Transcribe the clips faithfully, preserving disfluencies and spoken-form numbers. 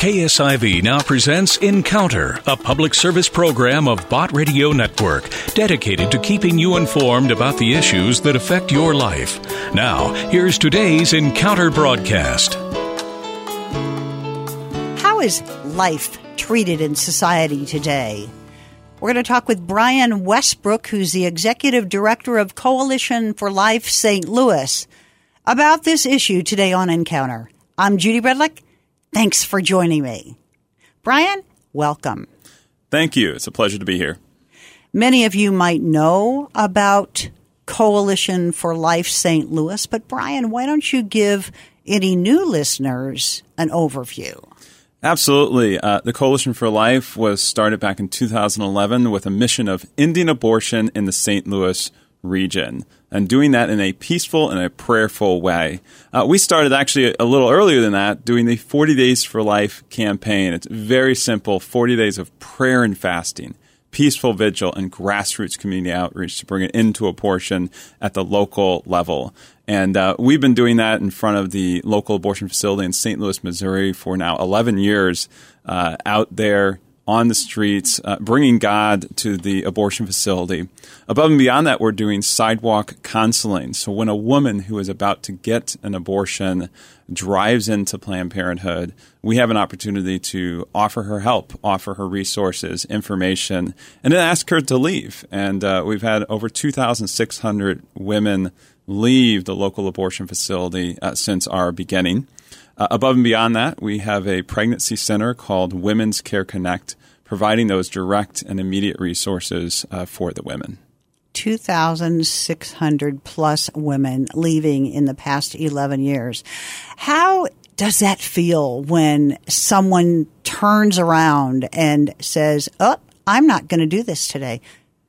K S I V now presents Encounter, a public service program of Bott Radio Network, dedicated to keeping you informed about the issues that affect your life. Now, here's today's Encounter broadcast. How is life treated in society today? We're going to talk with Brian Westbrook, who's the Executive Director of Coalition for Life Saint Louis, about this issue today on Encounter. I'm Judy Redlick. Thanks for joining me. Brian, welcome. Thank you. It's a pleasure to be here. Many of you might know about Coalition for Life Saint Louis, but Brian, why don't you give any new listeners an overview? Absolutely. Uh, the Coalition for Life was started back in two thousand eleven with a mission of ending abortion in the Saint Louis region, and doing that in a peaceful and a prayerful way. Uh, we started actually a little earlier than that, doing the forty Days for Life campaign. It's very simple, forty days of prayer and fasting, peaceful vigil, and grassroots community outreach to bring an end to abortion at the local level. And uh, we've been doing that in front of the local abortion facility in Saint Louis, Missouri for now eleven years, uh, out there on the streets, uh, bringing God to the abortion facility. Above and beyond that, we're doing sidewalk counseling. So when a woman who is about to get an abortion drives into Planned Parenthood, we have an opportunity to offer her help, offer her resources, information, and then ask her to leave. And uh, we've had over two thousand six hundred women leave the local abortion facility uh, since our beginning. Uh, above and beyond that, we have a pregnancy center called Women's Care Connect, providing those direct and immediate resources uh, for the women. two thousand six hundred plus women leaving in the past eleven years. How does that feel when someone turns around and says, oh, I'm not going to do this today?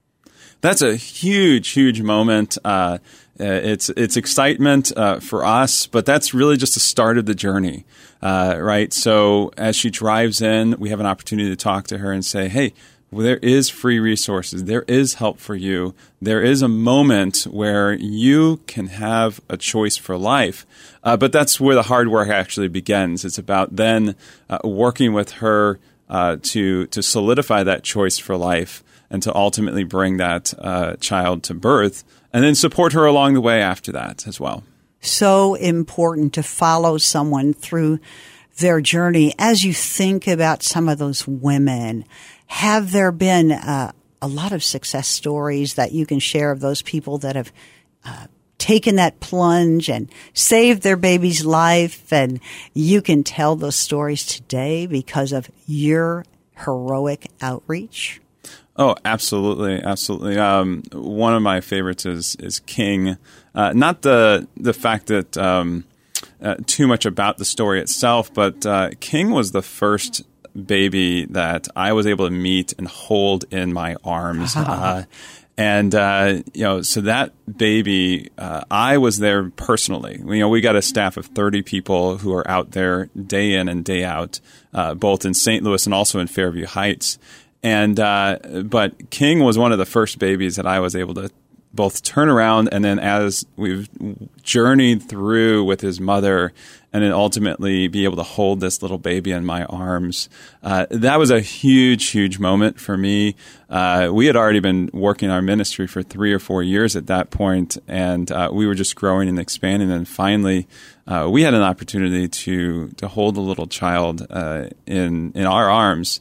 That's a huge, huge moment. Uh, it's it's excitement uh, for us, but that's really just the start of the journey, uh, right? So as she drives in, we have an opportunity to talk to her and say, hey, well, there is free resources. There is help for you. There is a moment where you can have a choice for life. Uh, but that's where the hard work actually begins. It's about then uh, working with her uh, to to solidify that choice for life and to ultimately bring that uh, child to birth, and then support her along the way after that as well. So important to follow someone through their journey. As you think about some of those women, have there been uh, a lot of success stories that you can share of those people that have uh, taken that plunge and saved their baby's life, and you can tell those stories today because of your heroic outreach? Oh, absolutely, absolutely. Um, one of my favorites is is King. Uh, not the the fact that um, uh, too much about the story itself, but uh, King was the first baby that I was able to meet and hold in my arms. Uh, and, uh, you know, so that baby, uh, I was there personally. You know, we got a staff of thirty people who are out there day in and day out, uh, both in Saint Louis and also in Fairview Heights. And uh, but King was one of the first babies that I was able to both turn around, and then as we've journeyed through with his mother, and then ultimately be able to hold this little baby in my arms, uh, that was a huge, huge moment for me. Uh, we had already been working our ministry for three or four years at that point, and uh, we were just growing and expanding. And finally, uh, we had an opportunity to to hold a little child uh, in in our arms.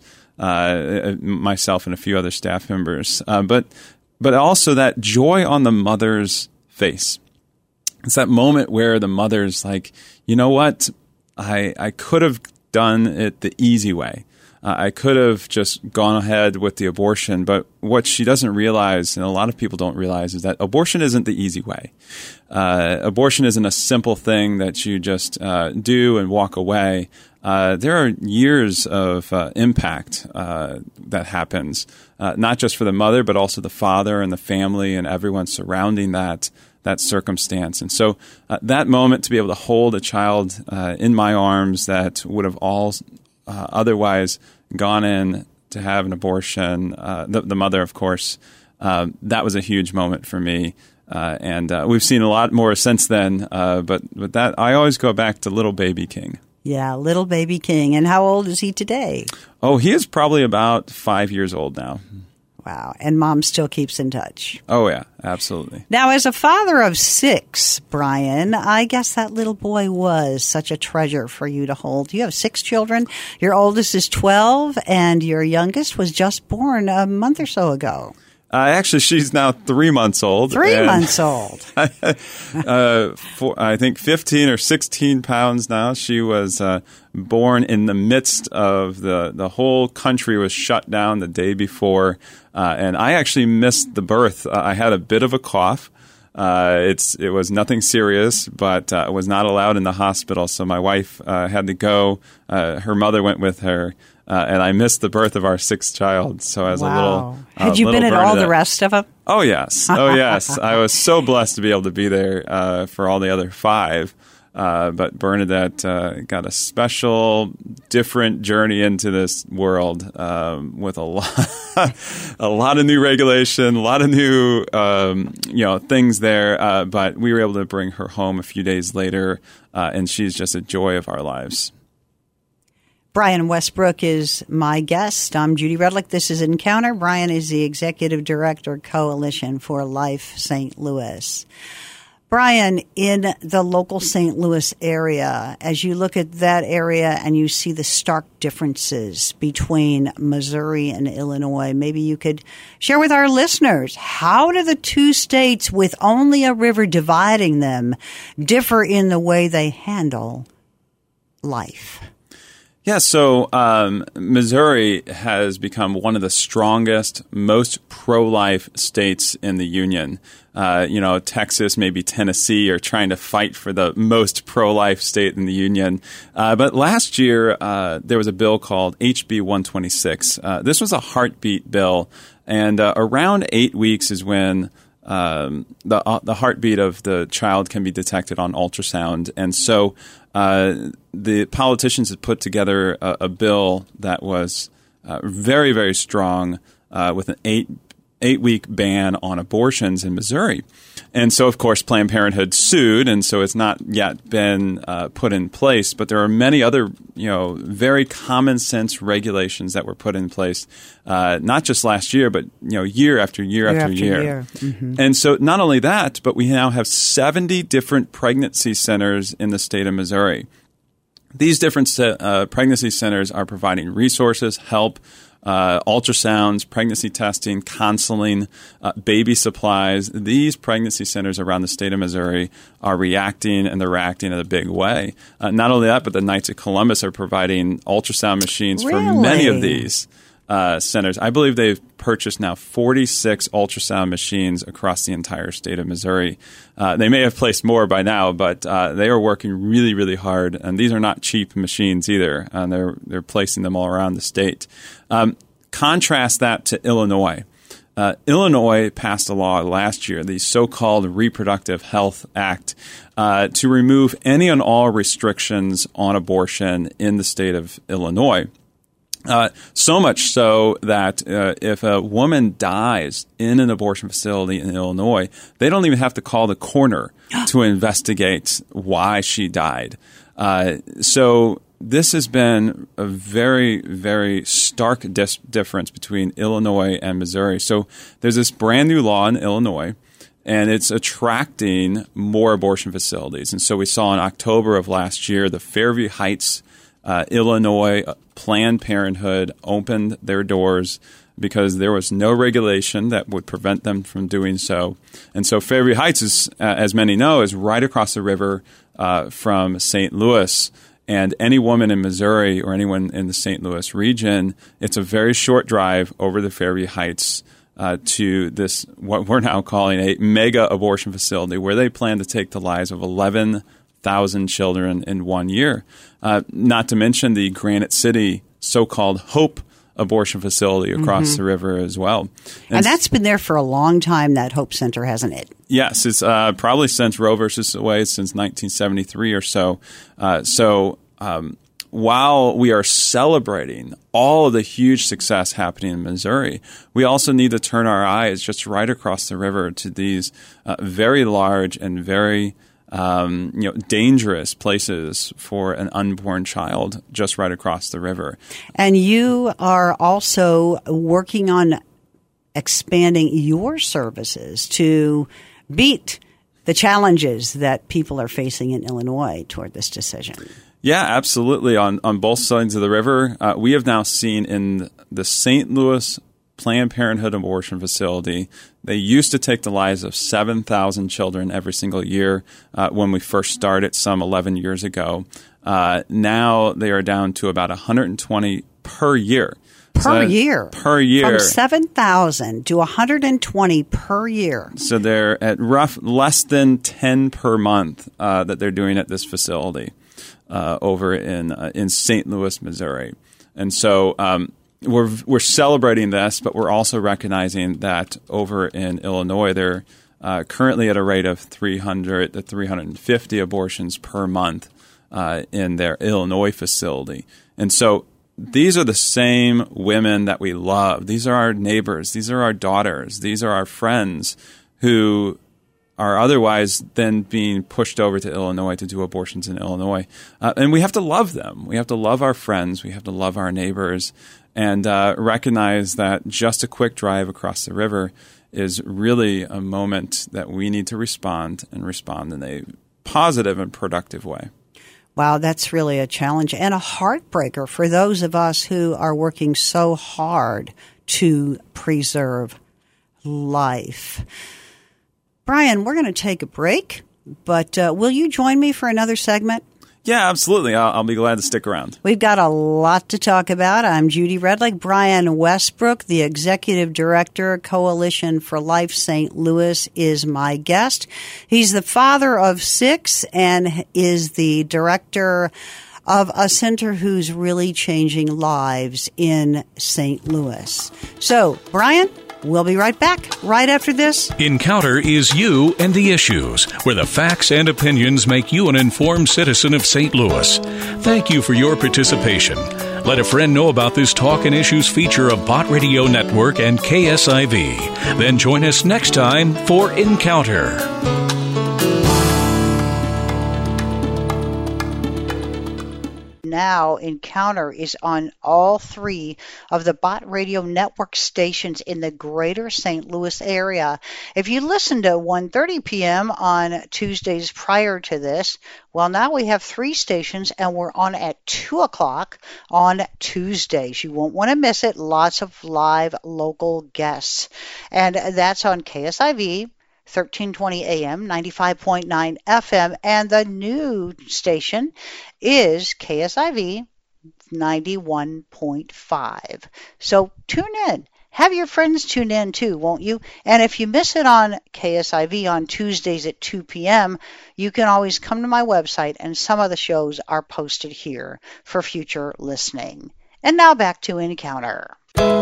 Uh, myself and a few other staff members, uh, but but also that joy on the mother's face. It's that moment where the mother's like, you know what, I I could have done it the easy way. Uh, I could have just gone ahead with the abortion, but what she doesn't realize, and a lot of people don't realize, is that abortion isn't the easy way. Uh, abortion isn't a simple thing that you just uh, do and walk away. Uh, there are years of uh, impact uh, that happens, uh, not just for the mother, but also the father and the family and everyone surrounding that that circumstance. And so uh, that moment to be able to hold a child uh, in my arms that would have all uh, otherwise gone in to have an abortion, uh, the, the mother, of course, uh, that was a huge moment for me. Uh, and uh, we've seen a lot more since then, uh, but but that I always go back to little baby King. Yeah, little baby King. And how old is he today? Oh, he is probably about five years old now. Wow. And mom still keeps in touch. Oh, yeah, absolutely. Now, as a father of six, Brian, I guess that little boy was such a treasure for you to hold. You have six children. Your oldest is twelve, and your youngest was just born a month or so ago. Uh, actually, she's now three months old. Three and, months old. uh, for, I think fifteen or sixteen pounds now. She was uh, born in the midst of the, the whole country was shut down the day before. Uh, and I actually missed the birth. Uh, I had a bit of a cough. Uh, it's it was nothing serious, but uh, was not allowed in the hospital. So my wife uh, had to go. Uh, her mother went with her. Uh, and I missed the birth of our sixth child. So as wow. a little, uh, had you little been at all Bernadette, the rest of them? Oh yes, oh yes. I was so blessed to be able to be there uh, for all the other five. Uh, but Bernadette uh, got a special, different journey into this world um, with a lot, a lot of new regulation, a lot of new, um, you know, things there. Uh, but we were able to bring her home a few days later, uh, and she's just a joy of our lives. Brian Westbrook is my guest. I'm Judy Redlick. This is Encounter. Brian is the Executive Director, Coalition for Life Saint Louis. Brian, in the local Saint Louis area, as you look at that area and you see the stark differences between Missouri and Illinois, maybe you could share with our listeners, how do the two states with only a river dividing them differ in the way they handle life? Yeah, so um, Missouri has become one of the strongest, most pro-life states in the Union. Uh, you know, Texas, maybe Tennessee are trying to fight for the most pro-life state in the Union. Uh, but last year, uh, there was a bill called H B one twenty-six. Uh, this was a heartbeat bill, and uh, around eight weeks is when um, the uh, the heartbeat of the child can be detected on ultrasound. And so uh, the politicians had put together a, a bill that was uh, very, very strong uh, with an eight eight-week ban on abortions in Missouri. And so, of course, Planned Parenthood sued, and so it's not yet been uh, put in place. But there are many other, you know, very common-sense regulations that were put in place, uh, not just last year, but, you know, year after year, year after, after year. year. Mm-hmm. And so not only that, but we now have seventy different pregnancy centers in the state of Missouri. These different uh, pregnancy centers are providing resources, help, Uh, ultrasounds, pregnancy testing, counseling, uh, baby supplies. These pregnancy centers around the state of Missouri are reacting, and they're reacting in a big way. Uh, not only that, but the Knights of Columbus are providing ultrasound machines really? for many of these uh, centers. I believe they've purchased now forty-six ultrasound machines across the entire state of Missouri. Uh, they may have placed more by now, but uh, they are working really, really hard. And these are not cheap machines either. And they're they're placing them all around the state. Um, contrast that to Illinois. Uh, Illinois passed a law last year, the so-called Reproductive Health Act, uh, to remove any and all restrictions on abortion in the state of Illinois. Uh, so much so that uh, if a woman dies in an abortion facility in Illinois, they don't even have to call the coroner to investigate why she died. Uh, so this has been a very, very stark dis- difference between Illinois and Missouri. So there's this brand new law in Illinois, and it's attracting more abortion facilities. And so we saw in October of last year, the Fairview Heights, uh, Illinois Planned Parenthood opened their doors because there was no regulation that would prevent them from doing so. And so Fairview Heights, is, uh, as many know, is right across the river uh, from Saint Louis. And any woman in Missouri or anyone in the Saint Louis region, it's a very short drive over the Fairview Heights uh, to this, what we're now calling a mega abortion facility, where they plan to take the lives of eleven thousand children in one year. Uh, not to mention the Granite City so-called Hope abortion facility across mm-hmm. the river as well. And, and that's been there for a long time, that Hope Center, hasn't it? Yes, it's uh, probably since Roe versus Wade, since nineteen seventy-three or so. Uh, so um, while we are celebrating all of the huge success happening in Missouri, we also need to turn our eyes just right across the river to these uh, very large and very um, you know, dangerous places for an unborn child just right across the river. And you are also working on expanding your services to beat the challenges that people are facing in Illinois toward this decision. Yeah, absolutely. On on both sides of the river, uh, we have now seen in the Saint Louis Planned Parenthood abortion facility, they used to take the lives of seven thousand children every single year uh, when we first started some eleven years ago. Uh, now they are down to about one hundred twenty per year. Per so year. Per year. From seven thousand to one hundred twenty per year. So they're at rough less than ten per month uh, that they're doing at this facility uh, over in uh, in Saint Louis, Missouri. And so um, we're we're celebrating this, but we're also recognizing that over in Illinois, they're uh, currently at a rate of three hundred to three hundred fifty abortions per month uh, in their Illinois facility. And so these are the same women that we love. These are our neighbors. These are our daughters. These are our friends who are otherwise then being pushed over to Illinois to do abortions in Illinois. Uh, and we have to love them. We have to love our friends. We have to love our neighbors and uh, recognize that just a quick drive across the river is really a moment that we need to respond and respond in a positive and productive way. Wow, that's really a challenge and a heartbreaker for those of us who are working so hard to preserve life. Brian, we're going to take a break, but uh, will you join me for another segment? Yeah, absolutely. I'll, I'll be glad to stick around. We've got a lot to talk about. I'm Judy Redlich. Brian Westbrook, the Executive Director, Coalition for Life Saint Louis, is my guest. He's the father of six and is the director of a center who's really changing lives in Saint Louis. So, Brian, we'll be right back right after this. Encounter is you and the issues, where the facts and opinions make you an informed citizen of Saint Louis. Thank you for your participation. Let a friend know about this Talk and Issues feature of Bott Radio Network and K S I V. Then join us next time for Encounter. Now, Encounter is on all three of the Bott Radio Network stations in the greater Saint Louis area. If you listen to one thirty p.m. on Tuesdays prior to this, well, now we have three stations, and we're on at two o'clock on Tuesdays. You won't want to miss it. Lots of live local guests. And that's on K S I V, thirteen twenty A M, ninety-five point nine F M, and the new station is K S I V ninety-one point five. So tune in. Have your friends tune in too, won't you? And if you miss it on K S I V on Tuesdays at two p.m., you can always come to my website, and some of the shows are posted here for future listening. And now back to Encounter.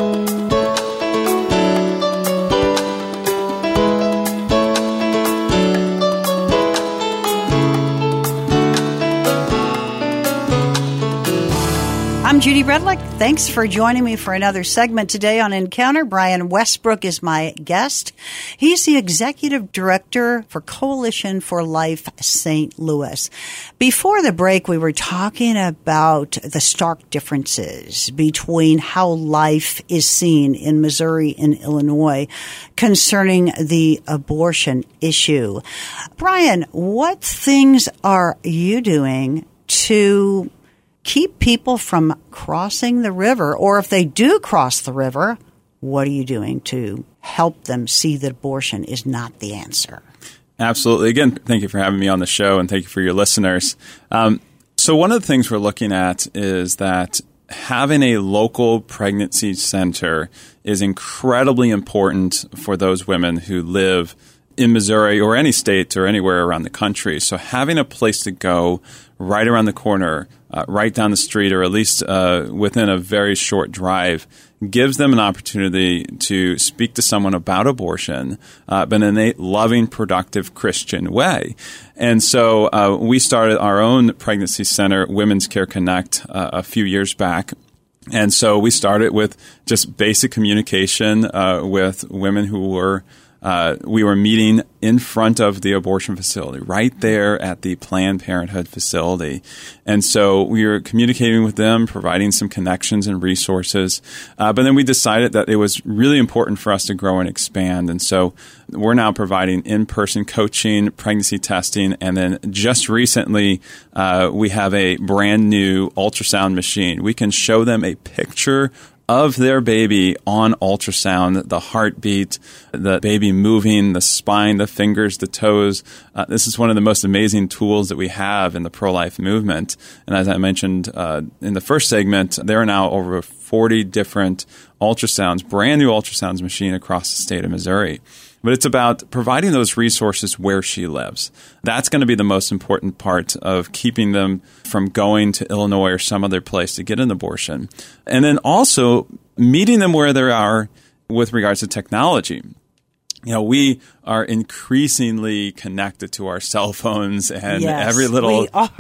I'm Judy Redlich. Thanks for joining me for another segment today on Encounter. Brian Westbrook is my guest. He's the Executive Director for Coalition for Life Saint Louis. Before the break, we were talking about the stark differences between how life is seen in Missouri and Illinois concerning the abortion issue. Brian, what things are you doing to keep people from crossing the river? Or if they do cross the river, what are you doing to help them see that abortion is not the answer? Absolutely. Again, thank you for having me on the show, and thank you for your listeners. Um, so one of the things we're looking at is that having a local pregnancy center is incredibly important for those women who live in Missouri or any state or anywhere around the country. So having a place to go right around the corner, uh, right down the street, or at least uh, within a very short drive, gives them an opportunity to speak to someone about abortion, uh, but in a loving, productive Christian way. And so uh, we started our own pregnancy center, Women's Care Connect, uh, a few years back. And so we started with just basic communication uh, with women who were uh, we were meeting in front of the abortion facility, right there at the Planned Parenthood facility. And so we were communicating with them, providing some connections and resources. Uh, but then we decided that it was really important for us to grow and expand. And so we're now providing in-person coaching, pregnancy testing, and then just recently uh, we have a brand new ultrasound machine. We can show them a picture of their baby on ultrasound, the heartbeat, the baby moving, the spine, the fingers, the toes. Uh, this is one of the most amazing tools that we have in the pro-life movement. And as I mentioned uh, in the first segment, there are now over forty different ultrasounds, brand new ultrasounds machine across the state of Missouri. But it's about providing those resources where she lives. That's going to be the most important part of keeping them from going to Illinois or some other place to get an abortion. And then also meeting them where they are with regards to technology. You know, we are increasingly connected to our cell phones and yes, every little we are.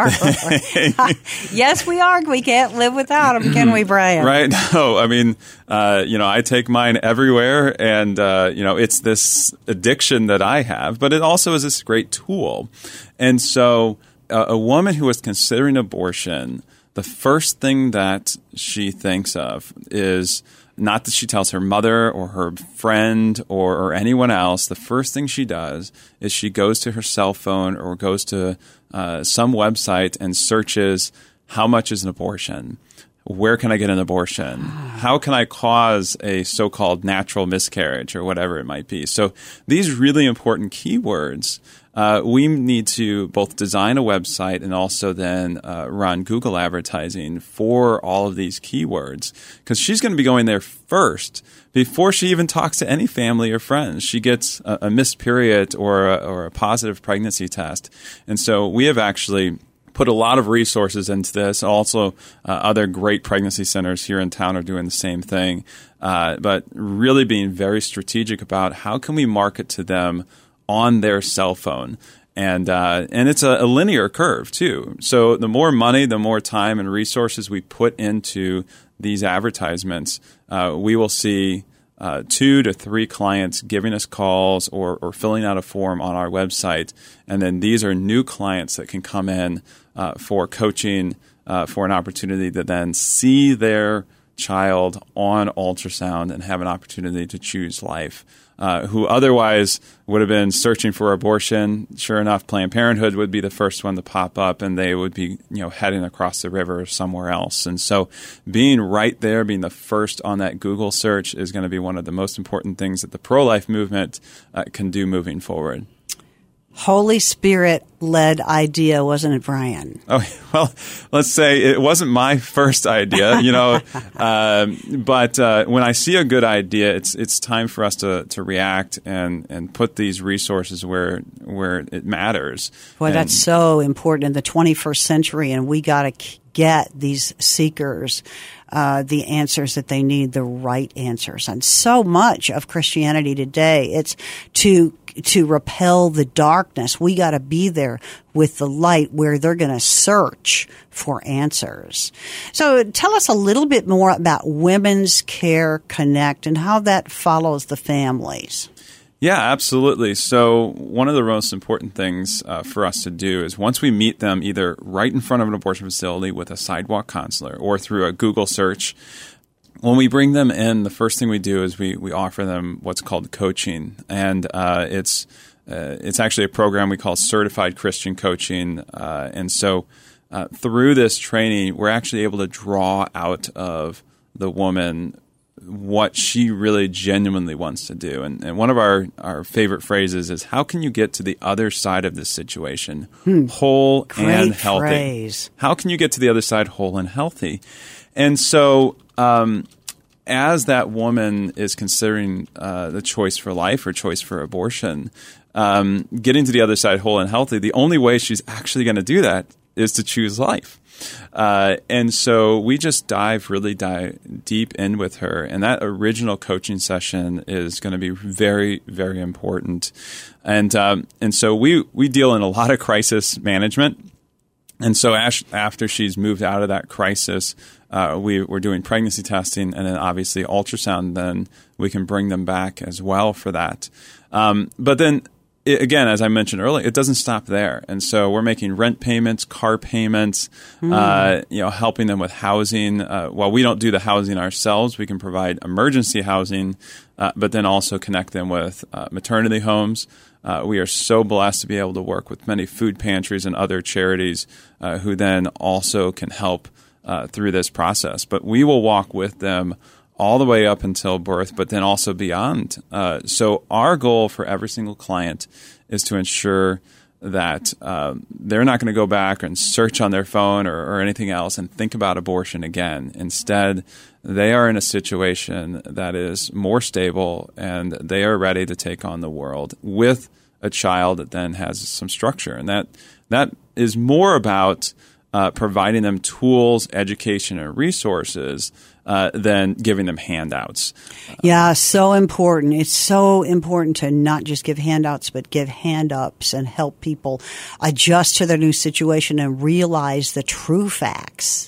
Yes, we are. We can't live without them, can we, Brian? Right? No, I mean, uh, you know, I take mine everywhere, and uh, you know, it's this addiction that I have, but it also is this great tool. And so, uh, a woman who is considering abortion, the first thing that she thinks of is not that she tells her mother or her friend or, or anyone else. The first thing she does is she goes to her cell phone or goes to uh, some website and searches, how much is an abortion? Where can I get an abortion? How can I cause a so-called natural miscarriage or whatever it might be? So these really important keywords, uh, we need to both design a website and also then uh, run Google advertising for all of these keywords, because she's going to be going there first before she even talks to any family or friends. She gets a, a missed period or a, or a positive pregnancy test. And so we have actually put a lot of resources into this. Also, uh, other great pregnancy centers here in town are doing the same thing. Uh, but really being very strategic about how can we market to them on their cell phone. And uh, and it's a, a linear curve, too. So the more money, the more time and resources we put into these advertisements, uh, we will see Uh, two to three clients giving us calls or, or filling out a form on our website. And then these are new clients that can come in uh, for coaching, uh, for an opportunity to then see their child on ultrasound and have an opportunity to choose life. Uh, who otherwise would have been searching for abortion. Sure enough, Planned Parenthood would be the first one to pop up, and they would be, you know, heading across the river somewhere else. And so being right there, being the first on that Google search is going to be one of the most important things that the pro-life movement uh, can do moving forward. Holy Spirit-led idea, wasn't it, Brian? Oh, well, let's say it wasn't my first idea, you know, um, but uh, when I see a good idea, it's it's time for us to, to react and, and put these resources where where it matters. Boy, and, that's so important in the twenty-first century, and we got to get these seekers uh, the answers that they need, the right answers. And so much of Christianity today, it's to to repel the darkness. We got to be there with the light where they're going to search for answers. So tell us a little bit more about Women's Care Connect and how that follows the families. Yeah, absolutely. So one of the most important things uh, for us to do is once we meet them either right in front of an abortion facility with a sidewalk counselor or through a Google search, when we bring them in, the first thing we do is we, we offer them what's called coaching. And uh, it's uh, it's actually a program we call Certified Christian Coaching. Uh, and so uh, through this training, we're actually able to draw out of the woman what she really genuinely wants to do. And, and one of our, our favorite phrases is, how can you get to the other side of this situation hmm. whole Great and healthy? Phrase. How can you get to the other side whole and healthy? And so um, as that woman is considering uh, the choice for life or choice for abortion, um, getting to the other side whole and healthy, the only way she's actually going to do that is to choose life. Uh, and so we just dive really dive deep in with her. And that original coaching session is going to be very, very important. And um, and so we, we deal in a lot of crisis management. And so as, after she's moved out of that crisis, uh, we, we're doing pregnancy testing and then obviously ultrasound. Then we can bring them back as well for that. Um, but then it, again, as I mentioned earlier, it doesn't stop there. And so we're making rent payments, car payments, mm. uh, you know, helping them with housing. Uh, while we don't do the housing ourselves, we can provide emergency housing, uh, but then also connect them with uh, maternity homes. Uh, we are so blessed to be able to work with many food pantries and other charities uh, who then also can help uh, through this process. But we will walk with them all the way up until birth, but then also beyond. Uh, so our goal for every single client is to ensure that uh, they're not going to go back and search on their phone or, or anything else and think about abortion again. Instead, they are in a situation that is more stable and they are ready to take on the world with a child that then has some structure. And that that is more about uh, providing them tools, education, and resources uh, than giving them handouts. Yeah, so important. It's so important to not just give handouts, but give hand-ups and help people adjust to their new situation and realize the true facts.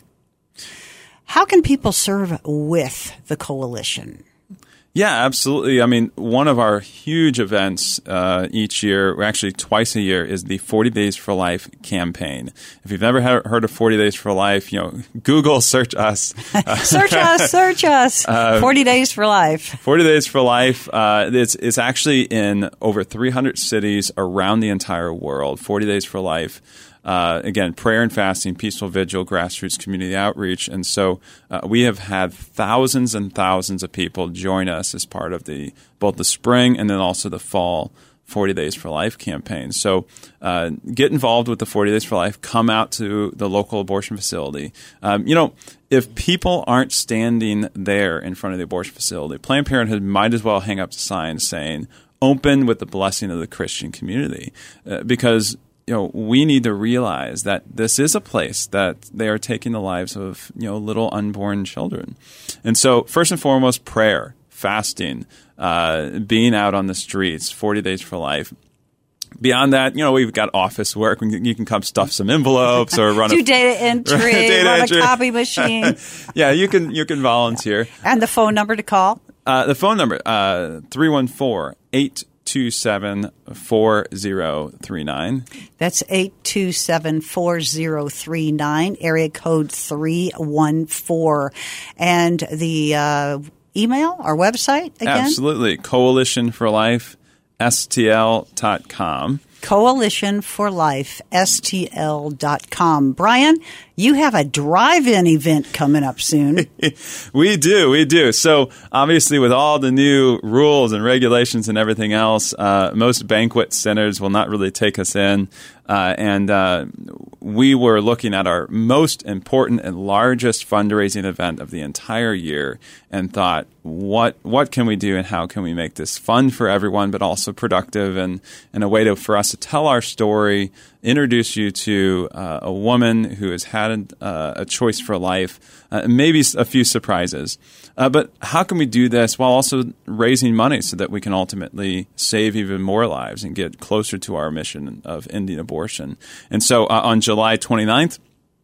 How can people serve with the coalition? Yeah, absolutely. I mean, one of our huge events uh, each year, actually twice a year, is the forty Days for Life campaign. If you've never heard of forty Days for Life, you know, Google, search us. search us, search us. Uh, forty Days for Life. forty Days for Life. Uh, it's, it's actually in over three hundred cities around the entire world. forty Days for Life. Uh, again, prayer and fasting, peaceful vigil, grassroots community outreach. And so uh, we have had thousands and thousands of people join us as part of the both the spring and then also the fall forty Days for Life campaign. So uh, get involved with the forty Days for Life. Come out to the local abortion facility. Um, you know, if people aren't standing there in front of the abortion facility, Planned Parenthood might as well hang up the sign saying, open with the blessing of the Christian community. Uh, because you know, we need to realize that this is a place that they are taking the lives of, you know, little unborn children. And so first and foremost, prayer, fasting, uh, being out on the streets, forty Days for Life. Beyond that, you know, we've got office work. You can come stuff some envelopes or run do a data entry, data run entry. a copy machine. Yeah, you can you can volunteer. And the phone number to call? Uh, the phone number, uh, three one four, eight two seven, four zero three nine. That's eight two seven, four zero three nine, area code three one four. And the uh, email, our website again? Absolutely. Coalition for Life, S T L dot com. Coalition for Life, S T L dot com. Brian, you have a drive-in event coming up soon. We do, we do. So obviously with all the new rules and regulations and everything else, uh, most banquet centers will not really take us in. Uh, and uh, we were looking at our most important and largest fundraising event of the entire year and thought, what what can we do and how can we make this fun for everyone, but also productive and, and a way to, for us to tell our story, introduce you to uh, a woman who has had uh, a choice for life, uh, maybe a few surprises. Uh, but how can we do this while also raising money so that we can ultimately save even more lives and get closer to our mission of ending abortion? And so uh, on July twenty-ninth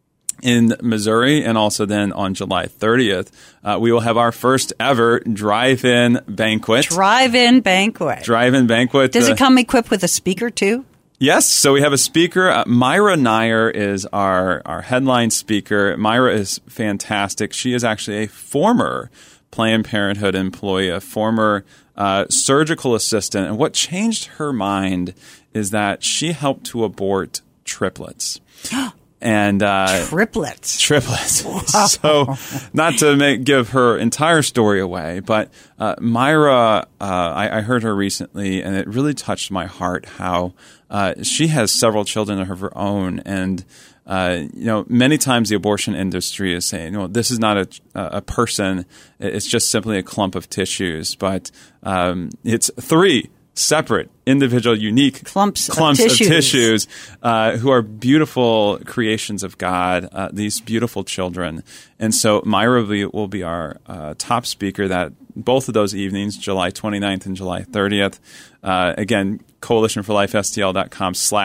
in Missouri and also then on July thirtieth, uh, we will have our first ever drive-in banquet. Drive-in banquet. Drive-in banquet. Does uh, it come equipped with a speaker too? Yes, so we have a speaker. Uh, Myra Nair is our, our headline speaker. Myra is fantastic. She is actually a former Planned Parenthood employee, a former uh, surgical assistant. And what changed her mind is that she helped to abort triplets. And uh, triplets, triplets. Wow. So, not to make, give her entire story away, but uh, Myra, uh, I, I heard her recently, and it really touched my heart. How uh, she has several children of her own, and uh, you know, many times the abortion industry is saying, "No, this is not a a person; it's just simply a clump of tissues." But um, it's three separate, individual, unique clumps, clumps of of tissues, tissues uh, who are beautiful creations of God, uh, these beautiful children. And so Myra will be, will be our uh, top speaker that both of those evenings, July twenty-ninth and July thirtieth. Uh, again, coalition for life S T L dot com slash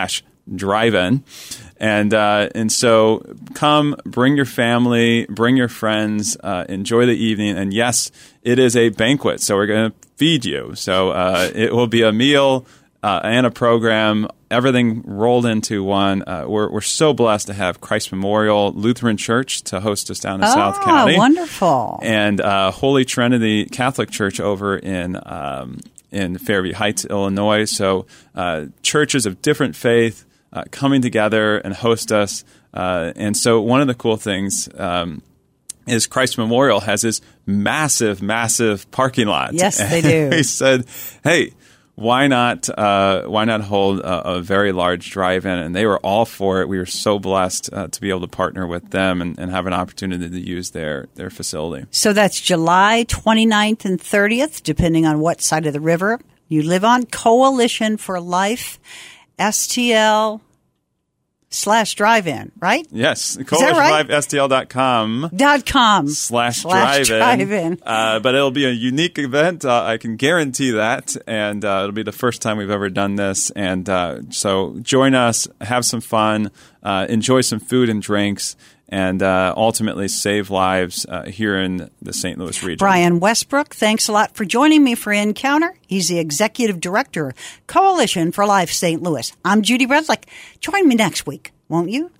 drive-in. And uh, and so come, bring your family, bring your friends, uh, enjoy the evening. And yes, it is a banquet, so we're going to feed you. So uh, it will be a meal uh, and a program, everything rolled into one. Uh, we're we're so blessed to have Christ Memorial Lutheran Church to host us down in oh, South County. Wonderful. And uh, Holy Trinity Catholic Church over in um, in Fairview Heights, Illinois. So uh, churches of different faith uh, coming together and host us. Uh, and so one of the cool things um, is Christ Memorial has this massive, massive parking lot. Yes, they do. He said, hey, why not uh, why not hold a, a very large drive-in? And they were all for it. We were so blessed uh, to be able to partner with them and, and have an opportunity to use their, their facility. So that's July twenty-ninth and thirtieth, depending on what side of the river you live on. Coalition for Life, S T L slash drive-in, right? Yes. Is that coalition right? live S T L dot com Dot com slash slash drive-in. drive-in. Uh, but it'll be a unique event. Uh, I can guarantee that. And uh, it'll be the first time we've ever done this. And uh, so join us, have some fun, uh, enjoy some food and drinks, and uh, ultimately save lives uh, here in the Saint Louis region. Brian Westbrook, thanks a lot for joining me for Encounter. He's the Executive Director, Coalition for Life Saint Louis. I'm Judy Redlick. Join me next week, won't you?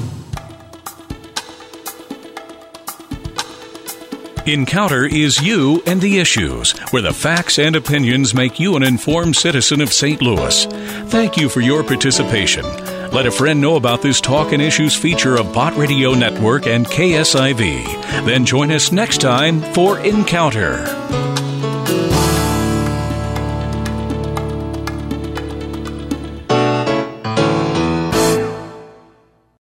Encounter is you and the issues, where the facts and opinions make you an informed citizen of Saint Louis. Thank you for your participation. Let a friend know about this Talk and Issues feature of Bott Radio Network and K S I V. Then join us next time for Encounter.